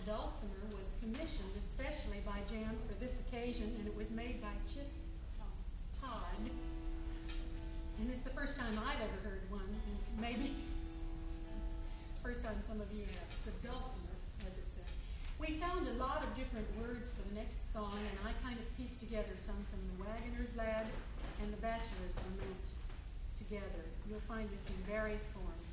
dulcimer was commissioned especially by Jan for this occasion, and it was made by Chip Todd. And it's the first time I've ever heard one, and maybe first time some of you have. It's a dulcimer, as it says. We found a lot of different words for the next song, and I kind of pieced together some from the Wagoner's Lad and the Bachelor's Lament together. You'll find this in various forms.